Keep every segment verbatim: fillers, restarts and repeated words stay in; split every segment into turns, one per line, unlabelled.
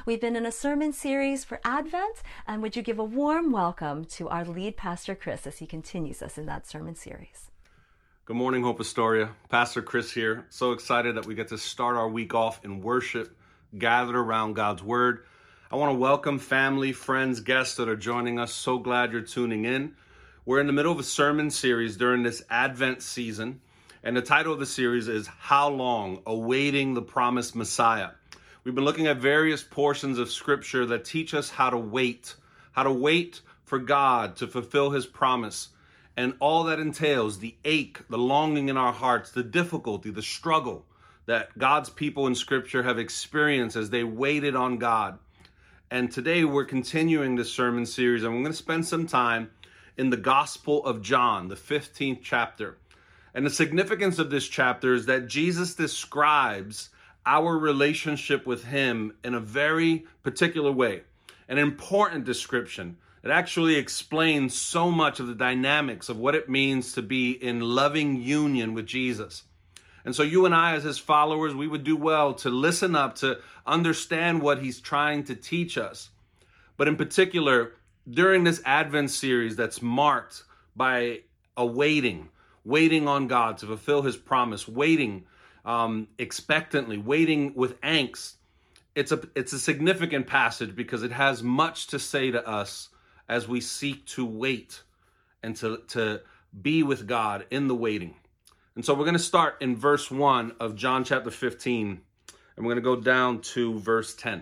We've been in a sermon series for Advent, and would you give a warm welcome to our lead pastor, Chris, as he continues us in that sermon series.
Good morning, Hope Astoria. Pastor Chris here. So excited that we get to start our week off in worship, gathered around God's Word. I want to welcome family, friends, guests that are joining us. So glad you're tuning in. We're in the middle of a sermon series during this Advent season, and the title of the series is How Long? Awaiting the Promised Messiah. We've been looking at various portions of Scripture that teach us how to wait, how to wait for God to fulfill His promise, and all that entails, the ache, the longing in our hearts, the difficulty, the struggle that God's people in Scripture have experienced as they waited on God. And today we're continuing this sermon series, and we're going to spend some time in the Gospel of John, the fifteenth chapter. And the significance of this chapter is that Jesus describes our relationship with Him in a very particular way, an important description. It actually explains so much of the dynamics of what it means to be in loving union with Jesus. And so you and I, as His followers, we would do well to listen up, to understand what He's trying to teach us. But in particular, during this Advent series that's marked by a waiting, waiting on God to fulfill His promise, waiting um, expectantly, waiting with angst, it's a, it's a significant passage because it has much to say to us as we seek to wait and to, to be with God in the waiting. And so we're going to start in verse one of John chapter fifteen, and we're going to go down to verse ten.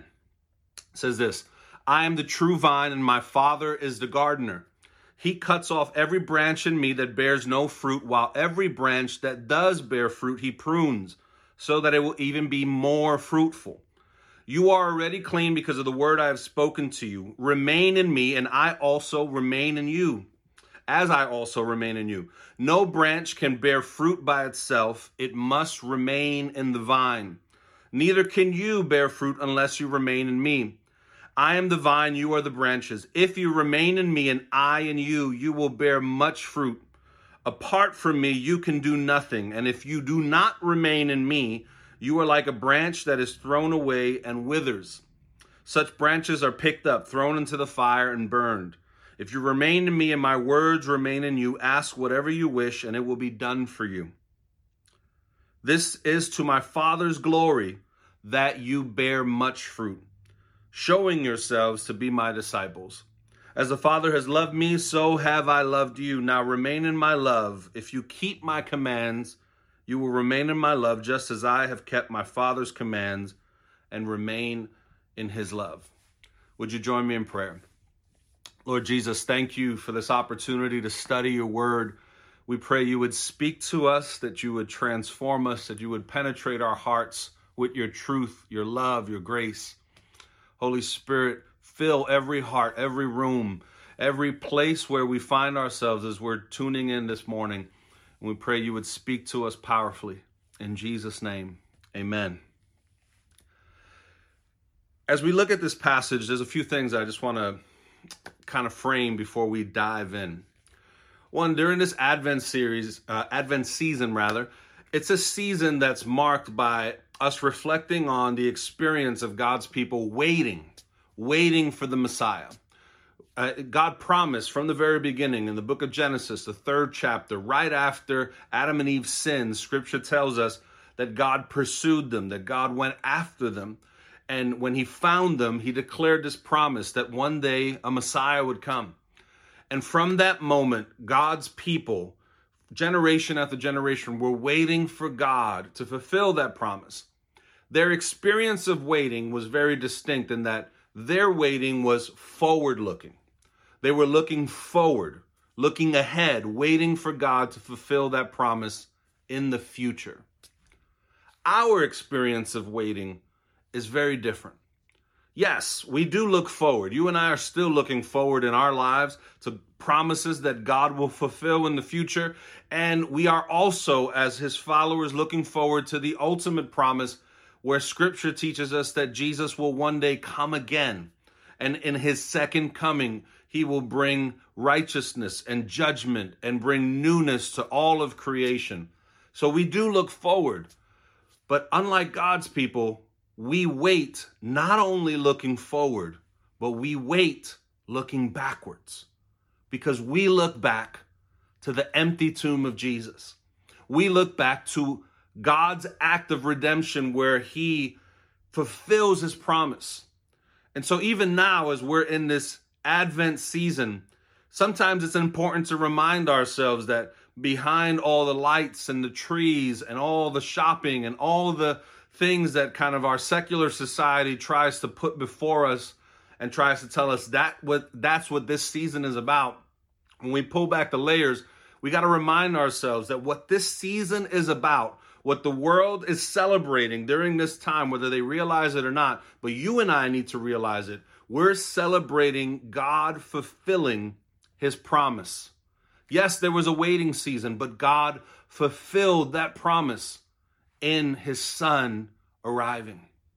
It says this, I am the true vine, and my Father is the gardener. He cuts off every branch in me that bears no fruit, while every branch that does bear fruit, He prunes, so that it will even be more fruitful. You are already clean because of the word I have spoken to you. Remain in me, and I also remain in you, as I also remain in you. No branch can bear fruit by itself. It must remain in the vine. Neither can you bear fruit unless you remain in me. I am the vine, you are the branches. If you remain in me and I in you, you will bear much fruit. Apart from me, you can do nothing. And if you do not remain in me, you are like a branch that is thrown away and withers. Such branches are picked up, thrown into the fire, and burned. If you remain in me and my words remain in you, ask whatever you wish, and it will be done for you. This is to my Father's glory, that you bear much fruit, showing yourselves to be my disciples. As the Father has loved me, so have I loved you. Now remain in my love. If you keep my commands, you will remain in my love, just as I have kept my Father's commands and remain in His love. Would you join me in prayer? Lord Jesus, thank you for this opportunity to study your word. We pray you would speak to us, that you would transform us, that you would penetrate our hearts with your truth, your love, your grace. Holy Spirit, fill every heart, every room, every place where we find ourselves as we're tuning in this morning. And we pray you would speak to us powerfully. In Jesus' name, amen. As we look at this passage, there's a few things I just want to kind of frame before we dive in. One, during this Advent series, uh, Advent season rather, it's a season that's marked by us reflecting on the experience of God's people waiting, waiting for the Messiah. Uh, God promised from the very beginning in the book of Genesis, the third chapter, right after Adam and Eve sinned, Scripture tells us that God pursued them, that God went after them. And when He found them, He declared this promise that one day a Messiah would come. And from that moment, God's people, generation after generation, were waiting for God to fulfill that promise. Their experience of waiting was very distinct in that their waiting was forward-looking. They were looking forward, looking ahead, waiting for God to fulfill that promise in the future. Our experience of waiting is very different. Yes, we do look forward. You and I are still looking forward in our lives to promises that God will fulfill in the future. And we are also, as His followers, looking forward to the ultimate promise where Scripture teaches us that Jesus will one day come again. And in His second coming, He will bring righteousness and judgment and bring newness to all of creation. So we do look forward. But unlike God's people, we wait not only looking forward, but we wait looking backwards, because we look back to the empty tomb of Jesus. We look back to God's act of redemption where he fulfills his promise. And so even now, as we're in this Advent season, sometimes it's important to remind ourselves that behind all the lights and the trees and all the shopping and all the things that kind of our secular society tries to put before us and tries to tell us that what that's what this season is about, when we pull back the layers, we got to remind ourselves that what this season is about, what the world is celebrating during this time, whether they realize it or not, but you and I need to realize it. We're celebrating God fulfilling his promise. Yes, there was a waiting season, but God fulfilled that promise in his son arriving.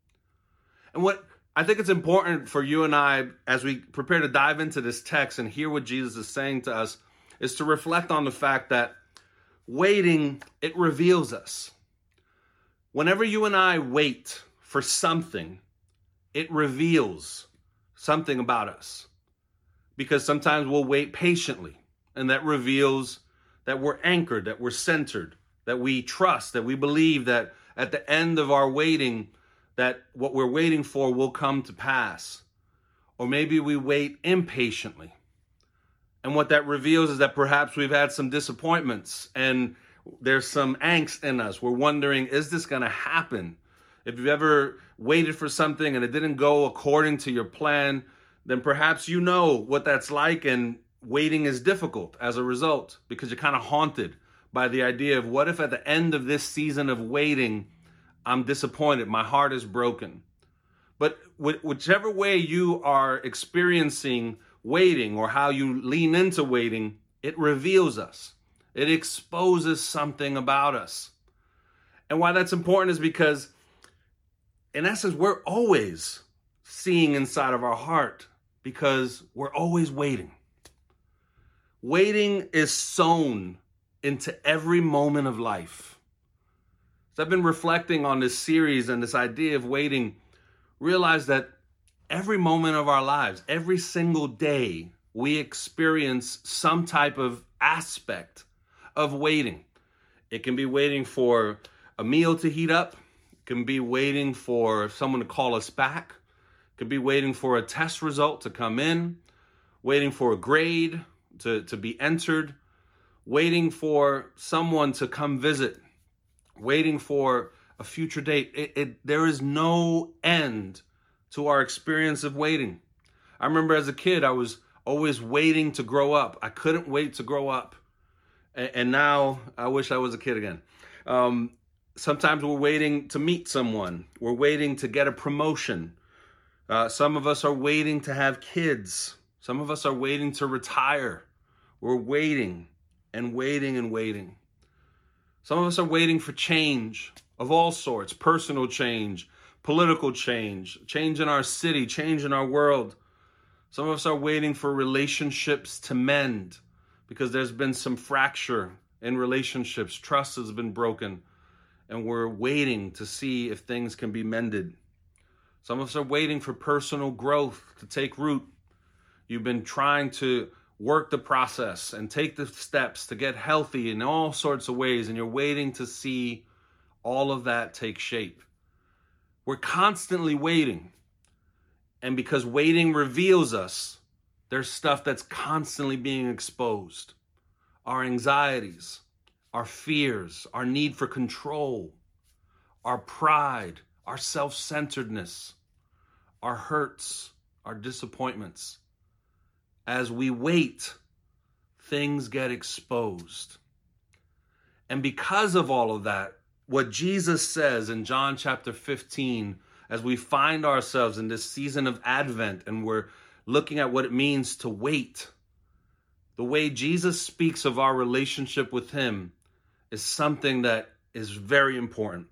And what I think it's important for you and I, as we prepare to dive into this text and hear what Jesus is saying to us, is to reflect on the fact that waiting, it reveals us. Whenever you and I wait for something, it reveals something about us. Because sometimes we'll wait patiently, and that reveals that we're anchored, that we're centered, that we trust, that we believe that at the end of our waiting, that what we're waiting for will come to pass. Or maybe we wait impatiently. And what that reveals is that perhaps we've had some disappointments and there's some angst in us. We're wondering, is this going to happen? If you've ever waited for something and it didn't go according to your plan, then perhaps you know what that's like, and waiting is difficult as a result, because you're kind of haunted by the idea of, what if at the end of this season of waiting, I'm disappointed, my heart is broken. But whichever way you are experiencing waiting, or how you lean into waiting, it reveals us. It exposes something about us. And why that's important is because, in essence, we're always seeing inside of our heart, because we're always waiting. Waiting is sown into every moment of life. So I've been reflecting on this series and this idea of waiting, realize that every moment of our lives, every single day, we experience some type of aspect of waiting. It can be waiting for a meal to heat up. It can be waiting for someone to call us back. It could be waiting for a test result to come in, waiting for a grade to, to be entered, waiting for someone to come visit, waiting for a future date. It, it, there is no end to our experience of waiting. I remember as a kid, I was always waiting to grow up. I couldn't wait to grow up. And, and now I wish I was a kid again. Um, sometimes we're waiting to meet someone. We're waiting to get a promotion. Uh, some of us are waiting to have kids. Some of us are waiting to retire. We're waiting and waiting and waiting. Some of us are waiting for change of all sorts, personal change, political change, change in our city, change in our world. Some of us are waiting for relationships to mend because there's been some fracture in relationships. Trust has been broken, and we're waiting to see if things can be mended. Some of us are waiting for personal growth to take root. You've been trying to work the process and take the steps to get healthy in all sorts of ways, and you're waiting to see all of that take shape. We're constantly waiting. And because waiting reveals us, there's stuff that's constantly being exposed. Our anxieties, our fears, our need for control, our pride, our self-centeredness, our hurts, our disappointments. As we wait, things get exposed. And because of all of that, what Jesus says in John chapter fifteen, as we find ourselves in this season of Advent and we're looking at what it means to wait, the way Jesus speaks of our relationship with him is something that is very important.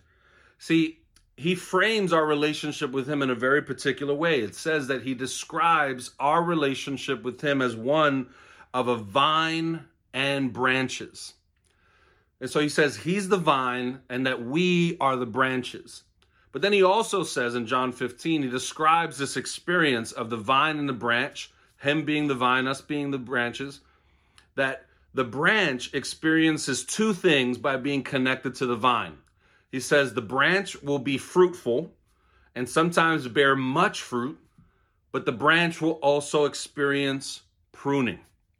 See, he frames our relationship with him in a very particular way. It says that he describes our relationship with him as one of a vine and branches. And so he says he's the vine and that we are the branches. But then he also says in John fifteen, he describes this experience of the vine and the branch, him being the vine, us being the branches, that the branch experiences two things by being connected to the vine. He says the branch will be fruitful and sometimes bear much fruit, but the branch will also experience pruning.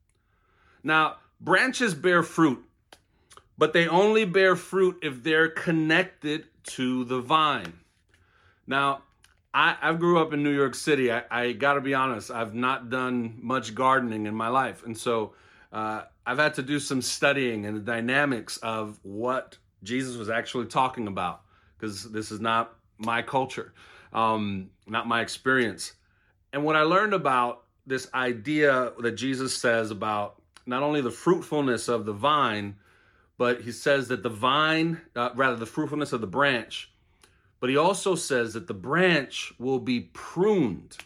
Now, branches bear fruit, but they only bear fruit if they're connected to the vine. Now, I, I grew up in New York City. I, I got to be honest, I've not done much gardening in my life. And so uh, I've had to do some studying and the dynamics of what Jesus was actually talking about, because this is not my culture, um, not my experience. And what I learned about this idea that Jesus says about not only the fruitfulness of the vine, but he says that the vine, uh, rather the fruitfulness of the branch, but he also says that the branch will be pruned.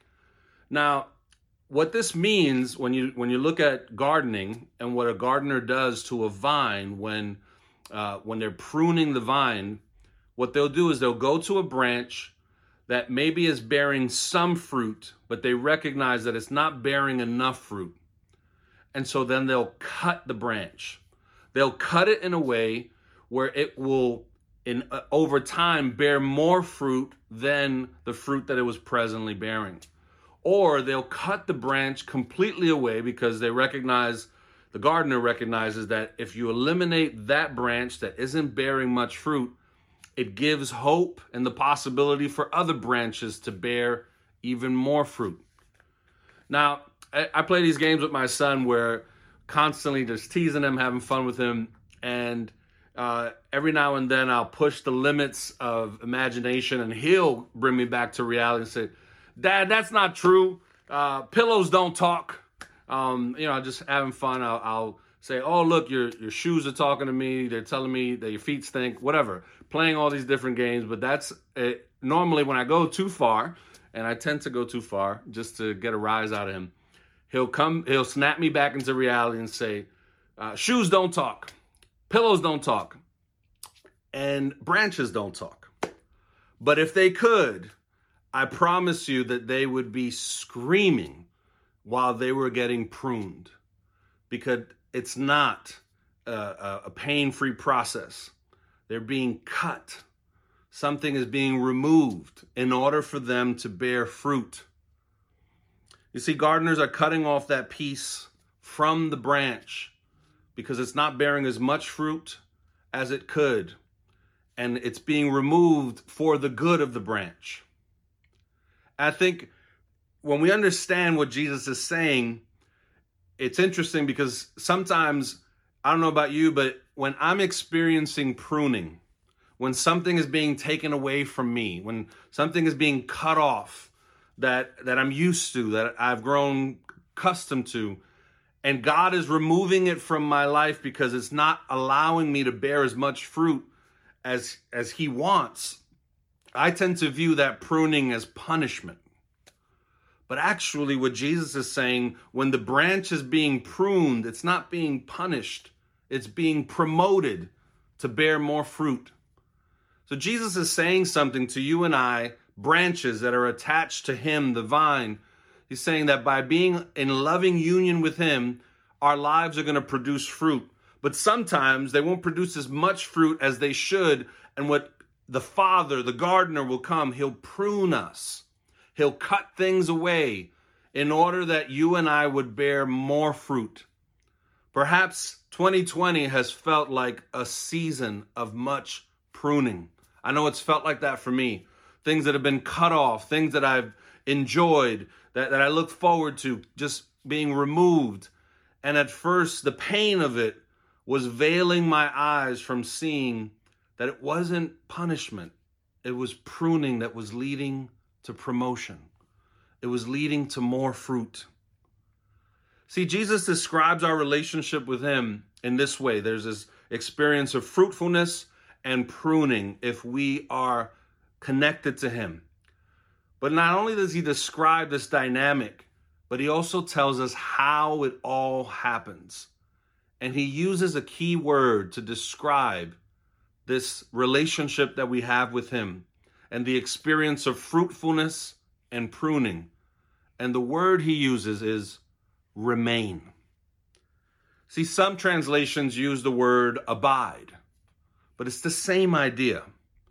Now, what this means when you when you look at gardening and what a gardener does to a vine when uh, when they're pruning the vine, what they'll do is they'll go to a branch that maybe is bearing some fruit, but they recognize that it's not bearing enough fruit. And so then they'll cut the branch. They'll cut it in a way where it will, in uh, over time, bear more fruit than the fruit that it was presently bearing. Or they'll cut the branch completely away because they recognize, the gardener recognizes that if you eliminate that branch that isn't bearing much fruit, it gives hope and the possibility for other branches to bear even more fruit. Now, I, I play these games with my son where constantly just teasing him, having fun with him, and uh, every now and then I'll push the limits of imagination and he'll bring me back to reality and say, Dad, that's not true. Uh, pillows don't talk. Um, you know, just having fun. I'll, I'll say, oh, look, your your shoes are talking to me. They're telling me that your feet stink, whatever. Playing all these different games. But that's it. Normally when I go too far, and I tend to go too far just to get a rise out of him, he'll come, he'll snap me back into reality and say, uh, shoes don't talk. Pillows don't talk. And branches don't talk. But if they could, I promise you that they would be screaming while they were getting pruned, because it's not a, a pain-free process. They're being cut. Something is being removed in order for them to bear fruit. You see, gardeners are cutting off that piece from the branch because it's not bearing as much fruit as it could, and it's being removed for the good of the branch. I think when we understand what Jesus is saying, it's interesting because sometimes, I don't know about you, but when I'm experiencing pruning, when something is being taken away from me, when something is being cut off that, that I'm used to, that I've grown accustomed to, and God is removing it from my life because it's not allowing me to bear as much fruit as, as he wants, I tend to view that pruning as punishment. But actually what Jesus is saying, when the branch is being pruned, it's not being punished. It's being promoted to bear more fruit. So Jesus is saying something to you and I, branches that are attached to him, the vine. He's saying that by being in loving union with him, our lives are going to produce fruit. But sometimes they won't produce as much fruit as they should. And what the Father, the gardener, will come, he'll prune us. He'll cut things away in order that you and I would bear more fruit. Perhaps twenty twenty has felt like a season of much pruning. I know it's felt like that for me. Things that have been cut off, things that I've enjoyed, that, that I look forward to just being removed. And at first, the pain of it was veiling my eyes from seeing that it wasn't punishment. It was pruning that was leading to promotion. It was leading to more fruit. See, Jesus describes our relationship with him in this way. There's this experience of fruitfulness and pruning if we are connected to him. But not only does he describe this dynamic, but he also tells us how it all happens. And he uses a key word to describe this relationship that we have with him. and the experience of fruitfulness and pruning. And the word he uses is remain. See, some translations use the word abide, but it's the same idea.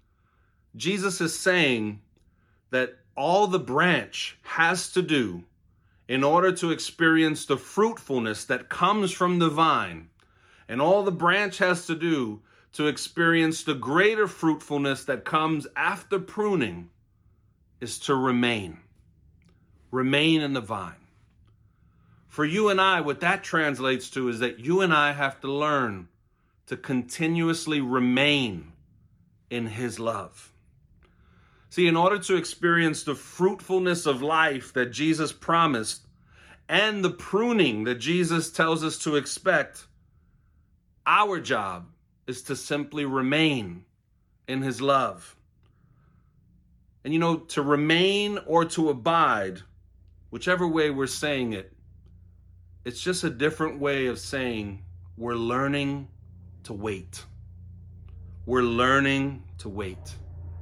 Jesus is saying that all the branch has to do in order to experience the fruitfulness that comes from the vine, and all the branch has to do to experience the greater fruitfulness that comes after pruning, is to remain. Remain in the vine. For you and I, what that translates to is that you and I have to learn to continuously remain in his love. See, in order to experience the fruitfulness of life that Jesus promised and the pruning that Jesus tells us to expect, our job is to simply remain in his love. And you know, to remain or to abide, whichever way we're saying it, it's just a different way of saying we're learning to wait. We're learning to wait.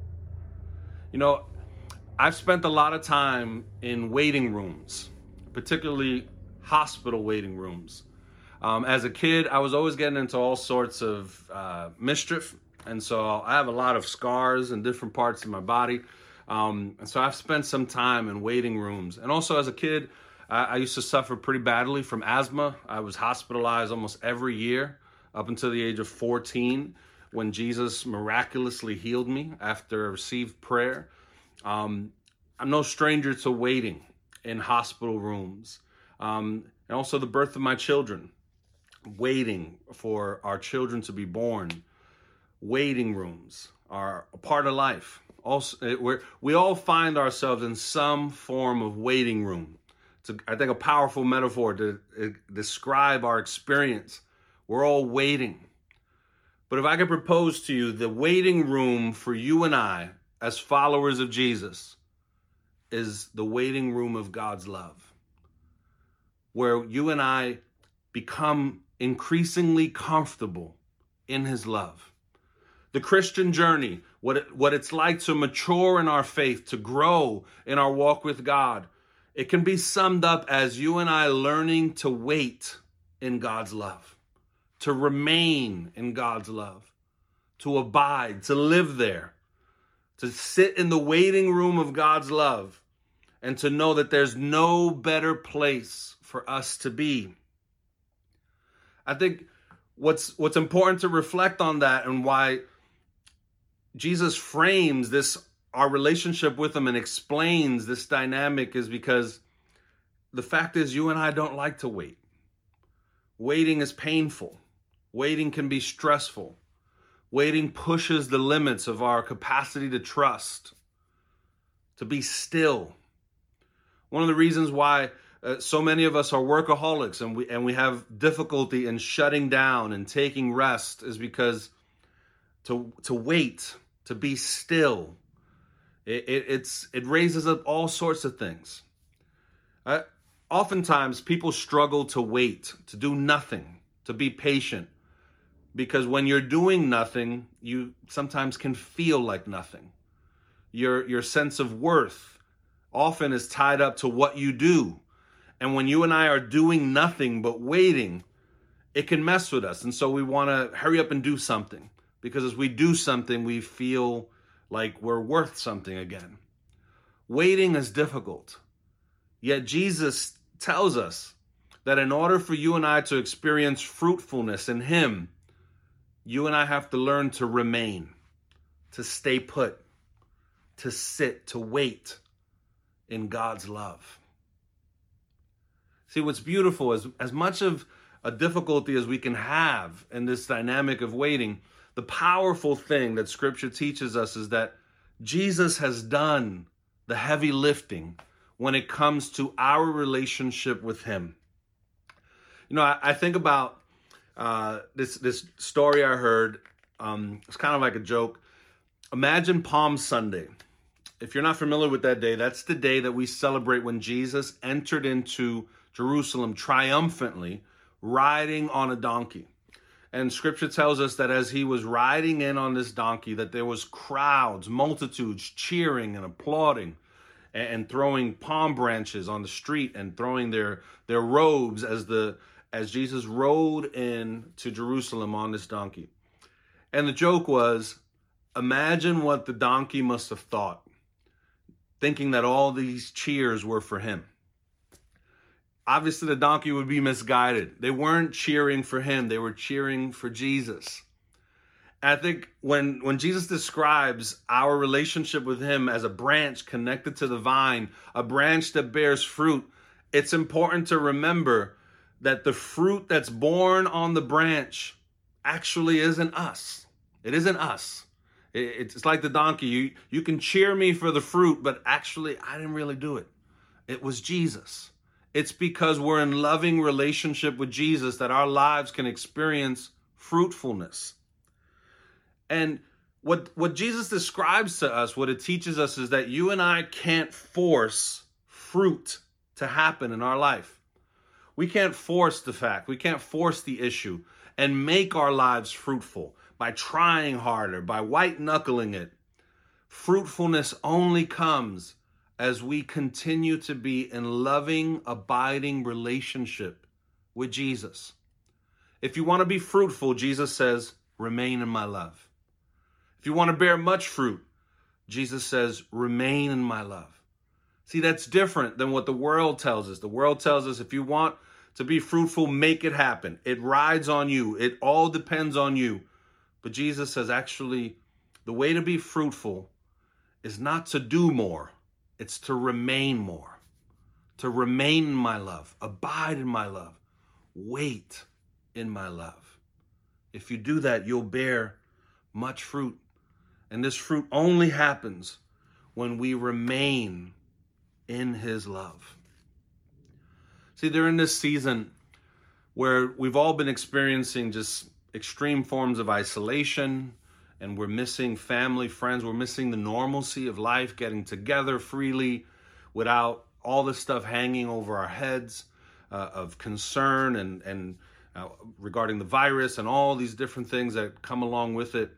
You know, I've spent a lot of time in waiting rooms, particularly hospital waiting rooms. Um, as a kid, I was always getting into all sorts of uh, mischief. And so I have a lot of scars in different parts of my body. Um, and so I've spent some time in waiting rooms. And also as a kid, I, I used to suffer pretty badly from asthma. I was hospitalized almost every year up until the age of fourteen, when Jesus miraculously healed me after I received prayer. Um, I'm no stranger to waiting in hospital rooms. Um, and also the birth of my children, waiting for our children to be born. Waiting rooms are a part of life. Also, we're, we all find ourselves in some form of waiting room. It's, a, I think, a powerful metaphor to uh, describe our experience. We're all waiting. But if I could propose to you, the waiting room for you and I, as followers of Jesus, is the waiting room of God's love, where you and I become increasingly comfortable in his love. The Christian journey, what it, what it's like to mature in our faith, to grow in our walk with God, it can be summed up as you and I learning to wait in God's love, to remain in God's love, to abide, to live there, to sit in the waiting room of God's love, and to know that there's no better place for us to be. I think what's what's important to reflect on that, and why Jesus frames this, our relationship with him, and explains this dynamic, is because the fact is you and I don't like to wait. Waiting is painful. Waiting can be stressful. Waiting pushes the limits of our capacity to trust, to be still. One of the reasons why uh, so many of us are workaholics and we and we have difficulty in shutting down and taking rest is because to to wait, to be still, it, it it's it raises up all sorts of things. Uh, oftentimes, people struggle to wait, to do nothing, to be patient. Because when you're doing nothing, you sometimes can feel like nothing. Your your sense of worth often is tied up to what you do. And when you and I are doing nothing but waiting, it can mess with us. And so we want to hurry up and do something. Because as we do something, we feel like we're worth something again. Waiting is difficult. Yet Jesus tells us that in order for you and I to experience fruitfulness in him, you and I have to learn to remain, to stay put, to sit, to wait in God's love. See, what's beautiful is as much of a difficulty as we can have in this dynamic of waiting, the powerful thing that Scripture teaches us is that Jesus has done the heavy lifting when it comes to our relationship with him. You know, I, I think about Uh, this this story I heard. Um, it's kind of like a joke. Imagine Palm Sunday. If you're not familiar with that day, that's the day that we celebrate when Jesus entered into Jerusalem triumphantly, riding on a donkey. And scripture tells us that as he was riding in on this donkey, that there was crowds, multitudes cheering and applauding and, and throwing palm branches on the street and throwing their, their robes as the as Jesus rode in to Jerusalem on this donkey. And the joke was, imagine what the donkey must have thought, thinking that all these cheers were for him. Obviously, the donkey would be misguided. They weren't cheering for him. They were cheering for Jesus. And I think when, when Jesus describes our relationship with him as a branch connected to the vine, a branch that bears fruit, it's important to remember that the fruit that's born on the branch actually isn't us. It isn't us. It's like the donkey. You, you can cheer me for the fruit, but actually I didn't really do it. It was Jesus. It's because we're in loving relationship with Jesus that our lives can experience fruitfulness. And what, what Jesus describes to us, what it teaches us is that you and I can't force fruit to happen in our life. We can't force the fact, we can't force the issue and make our lives fruitful by trying harder, by white knuckling it. Fruitfulness only comes as we continue to be in loving, abiding relationship with Jesus. If you want to be fruitful, Jesus says, remain in my love. If you want to bear much fruit, Jesus says, remain in my love. See, that's different than what the world tells us. The world tells us if you want to be fruitful, make it happen. It rides on you. It all depends on you. But Jesus says, actually, the way to be fruitful is not to do more. It's to remain more. To remain in my love. Abide in my love. Wait in my love. If you do that, you'll bear much fruit. And this fruit only happens when we remain in his love. See, during this season where we've all been experiencing just extreme forms of isolation, and we're missing family, friends, we're missing the normalcy of life, getting together freely without all this stuff hanging over our heads uh, of concern and, and uh, regarding the virus and all these different things that come along with it.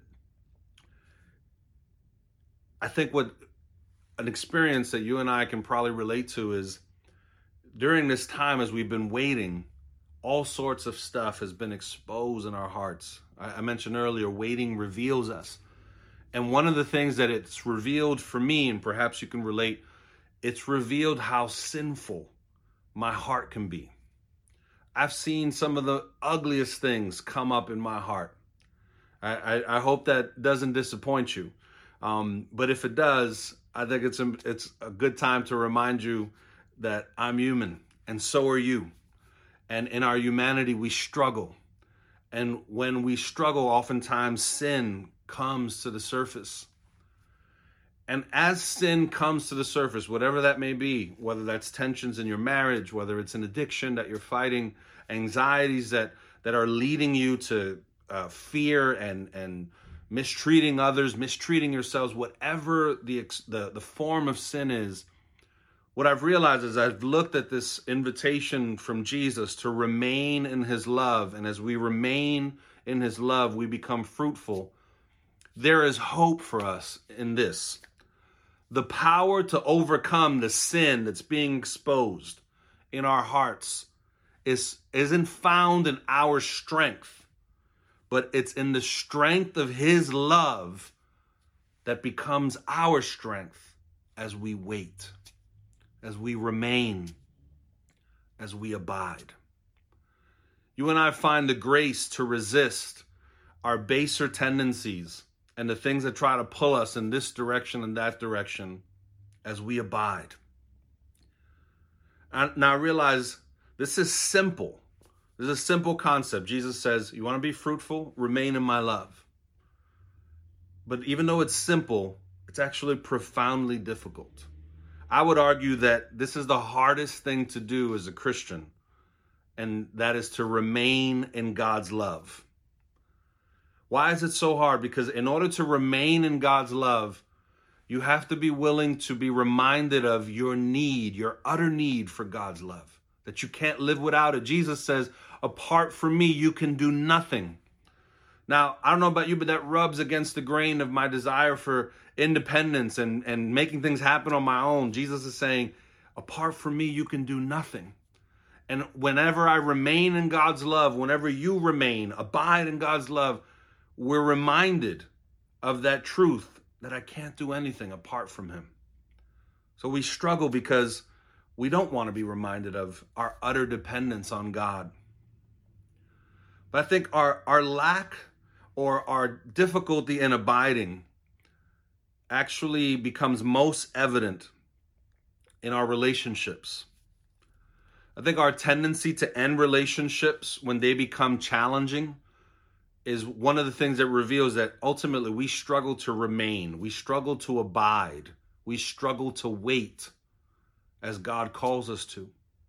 I think what an experience that you and I can probably relate to is during this time as we've been waiting, all sorts of stuff has been exposed in our hearts. I, I mentioned earlier, waiting reveals us. And one of the things that it's revealed for me, and perhaps you can relate, it's revealed how sinful my heart can be. I've seen some of the ugliest things come up in my heart. I, I, I hope that doesn't disappoint you. Um, but if it does, I think it's a, it's a good time to remind you that I'm human and so are you. And in our humanity, we struggle. And when we struggle, oftentimes sin comes to the surface. And as sin comes to the surface, whatever that may be, whether that's tensions in your marriage, whether it's an addiction that you're fighting, anxieties that, that are leading you to uh, fear and, and mistreating others, mistreating yourselves, whatever the, the, the form of sin is, what I've realized is I've looked at this invitation from Jesus to remain in his love. And as we remain in his love, we become fruitful. There is hope for us in this. The power to overcome the sin that's being exposed in our hearts is, isn't found in our strength, but it's in the strength of his love that becomes our strength as we wait, as we remain, as we abide. You and I find the grace to resist our baser tendencies and the things that try to pull us in this direction and that direction as we abide. And now I realize this is simple. This is a simple concept. Jesus says, you want to be fruitful? Remain in my love. But even though it's simple, it's actually profoundly difficult. I would argue that this is the hardest thing to do as a Christian, and that is to remain in God's love. Why is it so hard? Because in order to remain in God's love, you have to be willing to be reminded of your need, your utter need for God's love, that you can't live without it. Jesus says, apart from me, you can do nothing. Now, I don't know about you, but that rubs against the grain of my desire for independence and, and making things happen on my own. Jesus is saying, apart from me, you can do nothing. And whenever I remain in God's love, whenever you remain, abide in God's love, we're reminded of that truth that I can't do anything apart from him. So we struggle because we don't want to be reminded of our utter dependence on God. But I think our, our lack or our difficulty in abiding actually becomes most evident in our relationships. I think our tendency to end relationships when they become challenging is one of the things that reveals that ultimately we struggle to remain, we struggle to abide, we struggle to wait as God calls us to.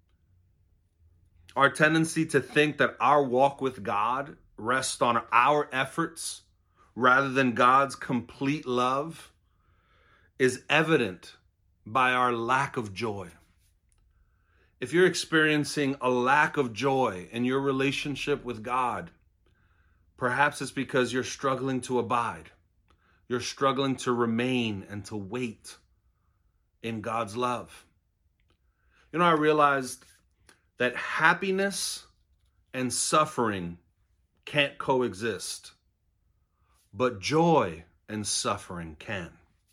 Our tendency to think that our walk with God rests on our efforts rather than God's complete love is evident by our lack of joy. If you're experiencing a lack of joy in your relationship with God, perhaps it's because you're struggling to abide. You're struggling to remain and to wait in God's love. You know, I realized that happiness and suffering can't coexist, but joy and suffering can.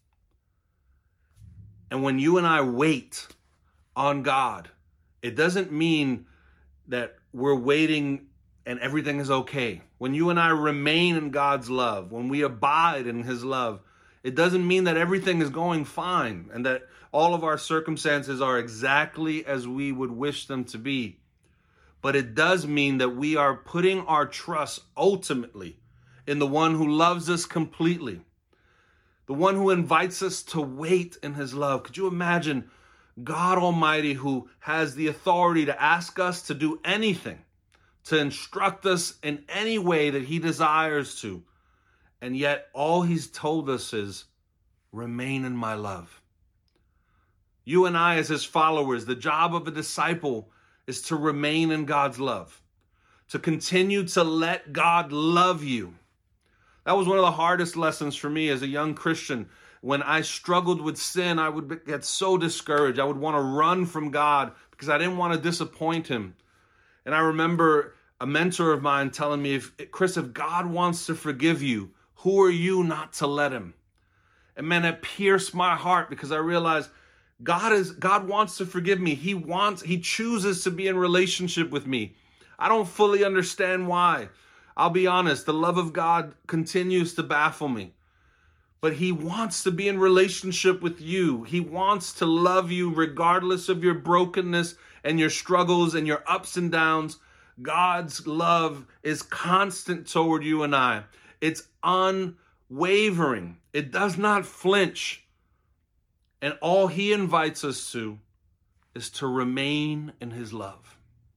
And when you and I wait on God, it doesn't mean that we're waiting and everything is okay. When you and I remain in God's love, when we abide in his love, it doesn't mean that everything is going fine and that all of our circumstances are exactly as we would wish them to be. But it does mean that we are putting our trust ultimately in the one who loves us completely, the one who invites us to wait in his love. Could you imagine God Almighty, who has the authority to ask us to do anything, to instruct us in any way that he desires to, and yet all he's told us is, remain in my love. You and I, as his followers, the job of a disciple is to remain in God's love, to continue to let God love you. That was one of the hardest lessons for me as a young Christian. When I struggled with sin, I would get so discouraged. I would want to run from God because I didn't want to disappoint him. And I remember a mentor of mine telling me, if, Chris, if God wants to forgive you, who are you not to let him? And man, that pierced my heart because I realized God is God wants to forgive me. He wants, he chooses to be in relationship with me. I don't fully understand why. I'll be honest, the love of God continues to baffle me. But he wants to be in relationship with you. He wants to love you regardless of your brokenness and your struggles and your ups and downs. God's love is constant toward you and I. It's unwavering. It does not flinch. And all he invites us to is to remain in his love.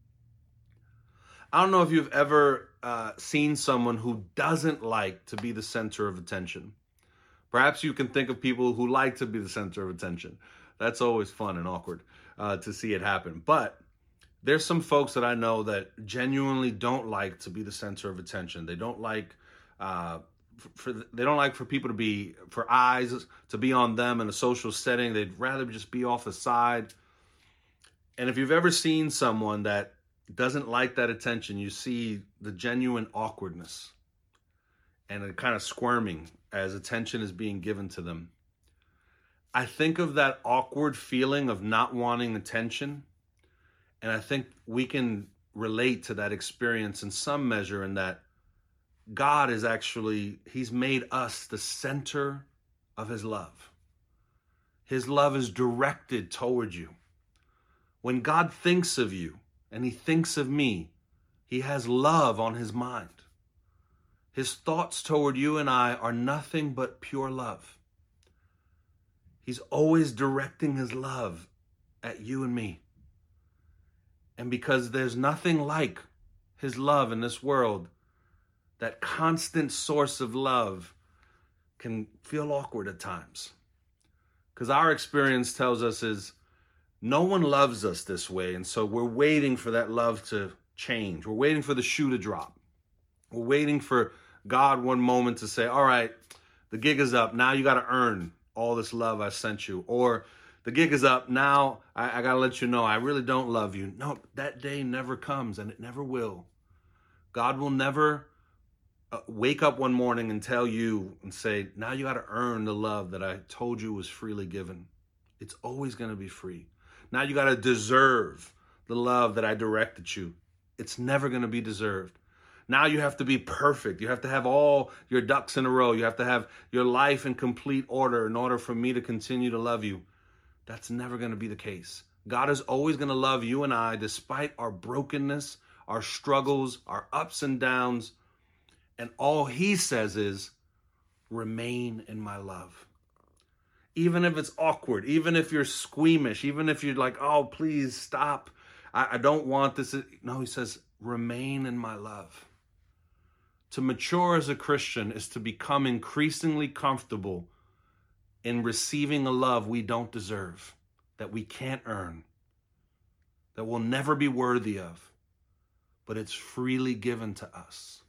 I don't know if you've ever uh, seen someone who doesn't like to be the center of attention. Perhaps you can think of people who like to be the center of attention. That's always fun and awkward uh, to see it happen. But there's some folks that I know that genuinely don't like to be the center of attention. They don't like uh, for they don't like for people to be, for eyes to be on them in a social setting. They'd rather just be off the side. And if you've ever seen someone that doesn't like that attention, you see the genuine awkwardness and a kind of squirming as attention is being given to them. I think of that awkward feeling of not wanting attention, and I think we can relate to that experience in some measure, in that God is actually, he's made us the center of his love. His love is directed toward you. When God thinks of you and he thinks of me, he has love on his mind. His thoughts toward you and I are nothing but pure love. He's always directing his love at you and me. And because there's nothing like his love in this world, that constant source of love can feel awkward at times. Because our experience tells us is no one loves us this way. And so we're waiting for that love to change. We're waiting for the shoe to drop. We're waiting for God one moment to say, all right, the gig is up. Now you got to earn all this love I sent you. Or the gig is up. Now I, I got to let you know I really don't love you. No, that day never comes, and it never will. God will never uh, wake up one morning and tell you and say, now you got to earn the love that I told you was freely given. It's always going to be free. Now you got to deserve the love that I directed you. It's never going to be deserved. Now you have to be perfect. You have to have all your ducks in a row. You have to have your life in complete order in order for me to continue to love you. That's never going to be the case. God is always going to love you and I despite our brokenness, our struggles, our ups and downs. And all he says is, remain in my love. Even if it's awkward, even if you're squeamish, even if you're like, oh, please stop. I, I don't want this. No, he says, remain in my love. To mature as a Christian is to become increasingly comfortable in receiving a love we don't deserve, that we can't earn, that we'll never be worthy of, but it's freely given to us.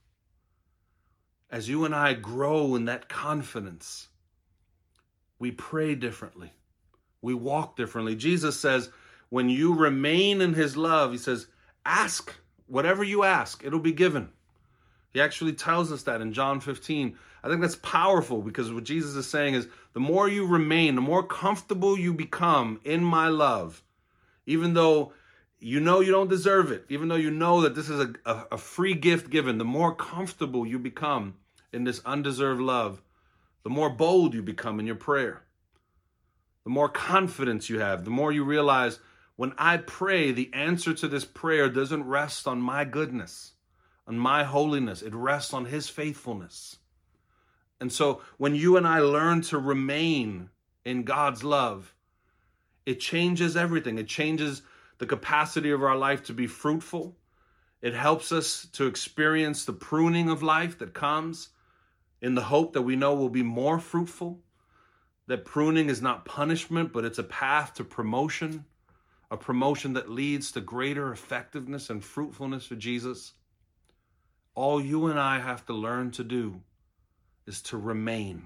As you and I grow in that confidence, we pray differently. We walk differently. Jesus says, when you remain in his love, he says, ask whatever you ask, it'll be given. He actually tells us that in John fifteen. I think that's powerful because what Jesus is saying is the more you remain, the more comfortable you become in my love, even though you know you don't deserve it, even though you know that this is a, a, a free gift given, the more comfortable you become in this undeserved love, the more bold you become in your prayer, the more confidence you have, the more you realize when I pray, the answer to this prayer doesn't rest on my goodness, on my holiness. It rests on his faithfulness. And so when you and I learn to remain in God's love, it changes everything. It changes the capacity of our life to be fruitful. It helps us to experience the pruning of life that comes in the hope that we know will be more fruitful. That pruning is not punishment, but it's a path to promotion, a promotion that leads to greater effectiveness and fruitfulness for Jesus. All you and I have to learn to do is to remain.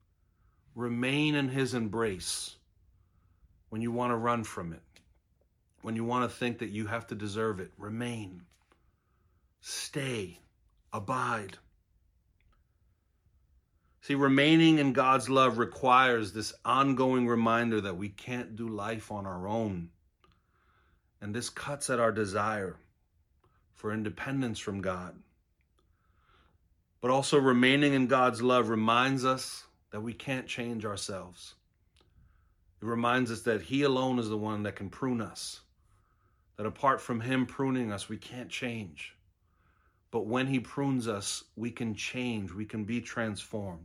Remain in his embrace when you want to run from it. When you want to think that you have to deserve it, remain. Stay. Abide. See, remaining in God's love requires this ongoing reminder that we can't do life on our own. And this cuts at our desire for independence from God. But also remaining in God's love reminds us that we can't change ourselves. It reminds us that he alone is the one that can prune us. That apart from him pruning us, we can't change. But when he prunes us, we can change. We can be transformed.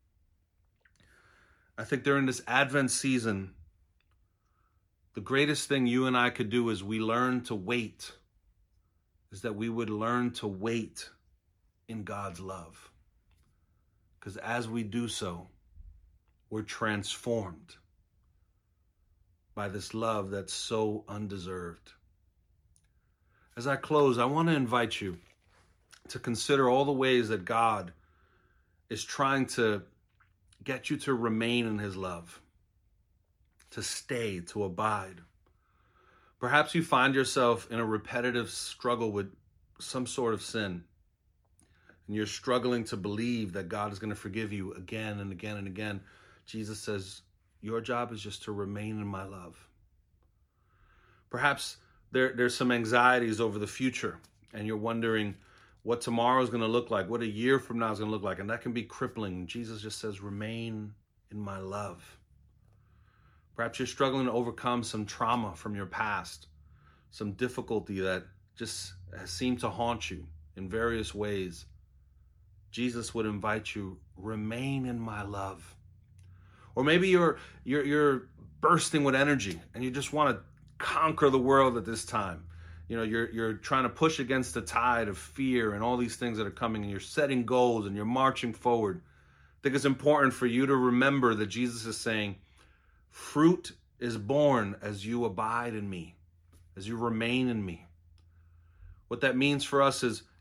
I think during this Advent season, the greatest thing you and I could do is we learn to wait. Is that we would learn to wait in God's love. Because as we do so, we're transformed by this love that's so undeserved. As I close, I want to invite you to consider all the ways that God is trying to get you to remain in his love, to stay, to abide. Perhaps you find yourself in a repetitive struggle with some sort of sin. And you're struggling to believe that God is going to forgive you again and again and again. Jesus says, your job is just to remain in my love. Perhaps there, there's some anxieties over the future, and you're wondering what tomorrow is going to look like, what a year from now is going to look like, and that can be crippling. Jesus just says, remain in my love. Perhaps you're struggling to overcome some trauma from your past, some difficulty that just has seemed to haunt you in various ways. Jesus would invite you, remain in my love. Or maybe you're you're you're bursting with energy and you just want to conquer the world at this time. You know, you're you're trying to push against the tide of fear and all these things that are coming, and you're setting goals and you're marching forward. I think it's important for you to remember that Jesus is saying, fruit is born as you abide in me, as you remain in me. What that means for us is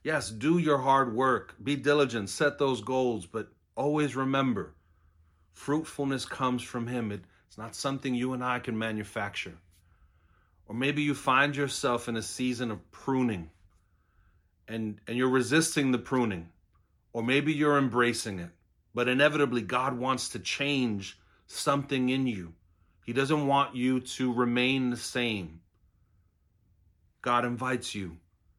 Yes, do your hard work. Be diligent. Set those goals. But always remember, fruitfulness comes from him. It, it's not something you and I can manufacture. Or maybe you find yourself in a season of pruning and, and you're resisting the pruning. Or maybe you're embracing it. But inevitably, God wants to change something in you. He doesn't want you to remain the same. God invites you,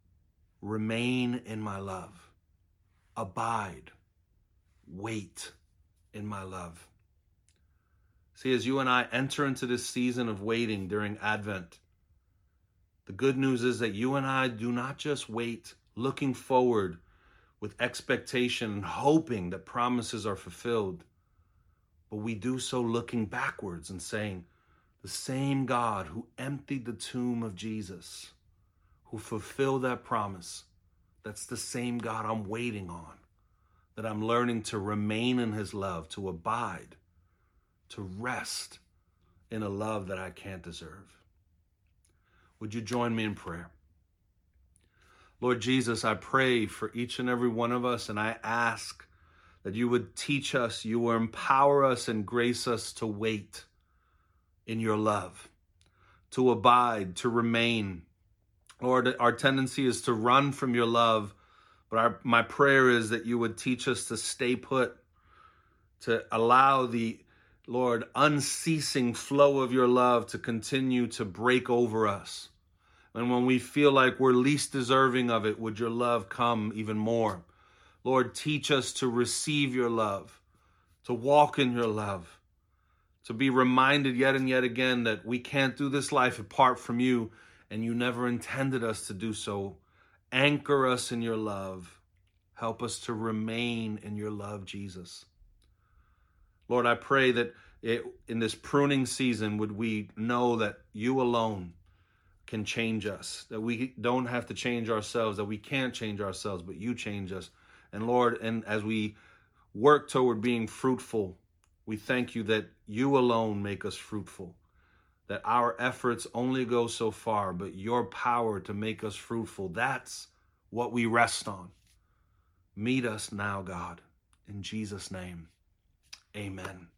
remain in my love. Abide. Wait in my love. See, as you and I enter into this season of waiting during Advent, the good news is that you and I do not just wait looking forward with expectation and hoping that promises are fulfilled, but we do so looking backwards and saying, the same God who emptied the tomb of Jesus, who fulfilled that promise, that's the same God I'm waiting on, that I'm learning to remain in his love, to abide, to rest in a love that I can't deserve. Would you join me in prayer? Lord Jesus, I pray for each and every one of us, and I ask that you would teach us, you will empower us and grace us to wait in your love, to abide, to remain. Lord, our tendency is to run from your love, but our, my prayer is that you would teach us to stay put, to allow the, Lord, unceasing flow of your love to continue to break over us. And when we feel like we're least deserving of it, would your love come even more? Lord, teach us to receive your love, to walk in your love, to be reminded yet and yet again that we can't do this life apart from you, and you never intended us to do so. Anchor us in your love. Help us to remain in your love, Jesus. Lord, I pray that it, in this pruning season, would we know that you alone can change us, that we don't have to change ourselves, that we can't change ourselves, but you change us. And Lord, and as we work toward being fruitful, we thank you that you alone make us fruitful, that our efforts only go so far, but your power to make us fruitful, that's what we rest on. Meet us now, God, in Jesus' name, amen.